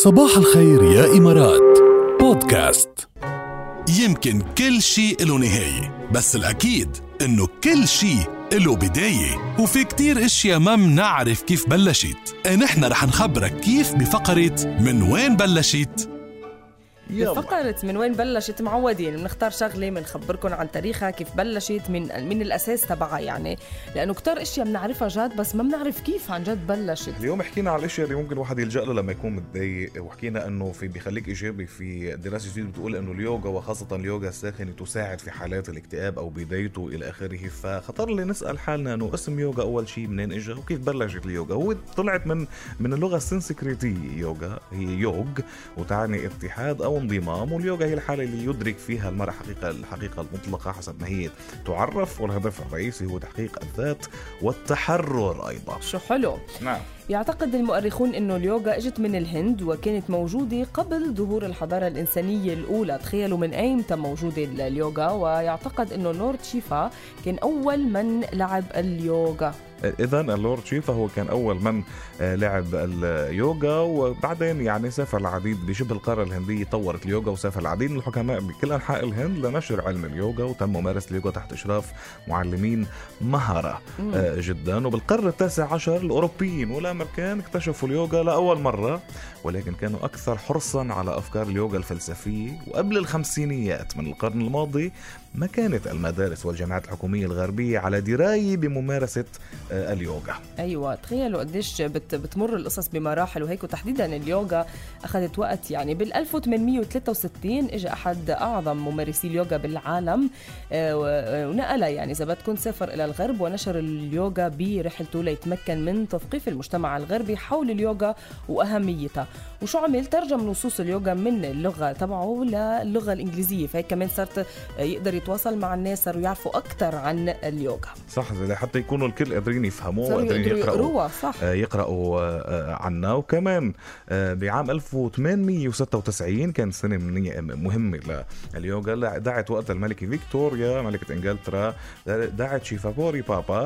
صباح الخير يا إمارات بودكاست. يمكن كل شيء له نهاية، بس الأكيد إنه كل شيء له بداية، وفي كتير اشياء ما منعرف كيف بلشت. نحن رح نخبرك كيف بفقرة من وين بلشت. فقرة من وين بلشت معودين بنختار شغلة بنخبركم عن تاريخها، كيف بلشت، من الأساس تبعها، يعني لأنه كتير اشياء بنعرفها جد بس ما بنعرف كيف عن جد بلشت. اليوم حكينا على الاشياء اللي ممكن الواحد يلجأ له لما يكون متضايق، وحكينا انه في بيخليك ايجابي. في دراسة جديدة بتقول انه اليوغا وخاصة اليوغا الساخنة تساعد في حالات الاكتئاب او بدايته الى اخره. فخطر لي نسأل حالنا انه اسم يوغا اول شيء منين اجى وكيف بلشت اليوغا. هو طلعت من اللغة السنسكريتية. يوغا هي يوغ وتعني اتحاد او انضمام، واليوغا هي الحالة اللي يدرك فيها المرء الحقيقة المطلقة حسب ما هي تعرف، والهدف الرئيسي هو تحقيق الذات والتحرر أيضا. شو حلو. نعم. يعتقد المؤرخون إنه اليوغا اجت من الهند وكانت موجودة قبل ظهور الحضارة الإنسانية الأولى. تخيلوا من أيمتى موجودة اليوغا، ويعتقد إنه لورد شيفا كان أول من لعب اليوغا. إذن اللورد شيفا هو كان أول من لعب اليوغا، وبعدين يعني سافر العديد بشبه القارة الهندية، طورت اليوغا وسافر العديد من الحكماء بكل أنحاء الهند لنشر علم اليوغا، وتم ممارسة اليوغا تحت إشراف معلمين مهرة جدا. وبالقرن التاسع عشر الأوروبيين والأمريكان اكتشفوا اليوغا لأول مرة، ولكن كانوا أكثر حرصا على أفكار اليوغا الفلسفية. وقبل الخمسينيات من القرن الماضي ما كانت المدارس والجامعات الحكومية الغربية على دراية بممارسة اليوغا. أيوة، تخيلوا قديش بتمر القصص بمراحل وهيك. وتحديدا اليوغا أخذت وقت، يعني بال1863 إجا أحد أعظم ممارسي اليوغا بالعالم ونقلها، يعني إذا بدكم سافر إلى الغرب ونشر اليوغا برحلته ليتمكن من تثقيف المجتمع الغربي حول اليوغا وأهميتها. وشو عمل؟ ترجم نصوص اليوغا من اللغة تبعه للغة الإنجليزية، فهيك كمان صارت يقدر يتواصل مع الناس، صاروا يعرفوا أكتر عن اليوغا. صح، حتى يكونوا الكل قادرين يفهموا وقادرين يقرأوا عنا. وكمان بعام 1896 كان سنة مهمة لليوغا. دعت وقت الملكة فيكتوريا ملكة إنجلترا، دعت شيفابوري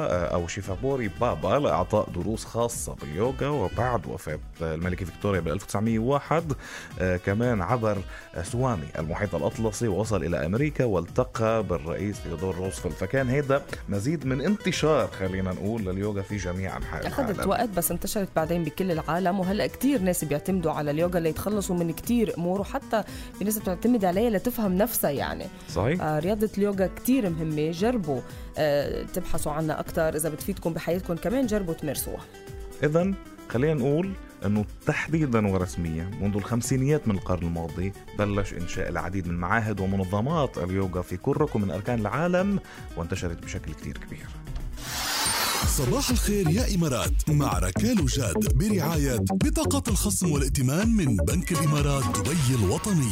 بابا لإعطاء دروس خاصة باليوغا. وبعد وفاة الملكة فيكتوريا ب1901 كمان عبر سوامي المحيط الأطلسي ووصل إلى أمريكا والتقى بالرئيس تيودور روزفلت. فكان هذا مزيد من انتشار، خلينا نقول، لليوغا في جميع أنحاء العالم. أخذت وقت بس انتشرت بعدين بكل العالم، وهلأ كتير ناس بيعتمدوا على اليوغا ليتخلصوا من كتير أمور، وحتى في ناس بتعتمد عليها لتفهم نفسها يعني. صحيح. رياضة اليوغا كتير مهمة، جربوا تبحثوا عنها أكتر. إذا بتفيدكم بحياتكم كمان جربوا تمارسوها. إذن خلينا نقول أنه تحديدا ورسميا منذ الخمسينيات من القرن الماضي بلش إنشاء العديد من معاهد ومنظمات اليوغا في كل ركن من أركان العالم، وانتشرت بشكل كتير كبير. صباح الخير يا إمارات مع ركال وجاد برعاية بطاقة الخصم والائتمان من بنك الإمارات دبي الوطني.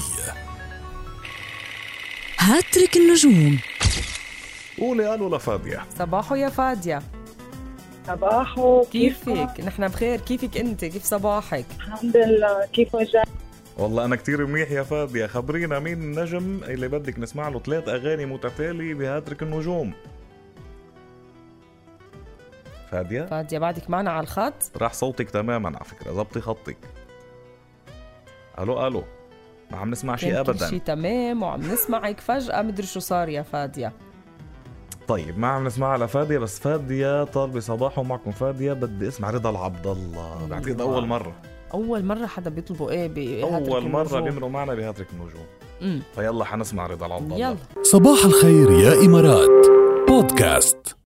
هاتريك النجوم. قولي ألو لفادية. صباحو يا فادية. صباحو، كيفك؟ نحن بخير، كيفك أنت؟ كيف صباحك؟ الحمد لله. كيف وجهك؟ والله أنا كتير منيح يا فادية. خبرينا مين النجم اللي بدك نسمع له 3 أغاني متتالية بهاتريك النجوم؟ فادية بعدك معنا على الخط؟ راح صوتك تماما على فكرة، ضبطي خطك. ألو ما عم نسمع شيء أبدا. شيء تمام وعم نسمعك، فجأة مدري شو صار يا فادية. طيب ما عم نسمع على فادية، بس فادية طالبة صباحه معكم. فادية بدي اسمع رضا العبد الله. بعتقد أول مرة حدا بيطلبوا إيه أول مرة بيمروا معنا بهاتريك النجوم. فيلا حنسمع رضا العبد الله. صباح الخير يا إمارات بودكاست.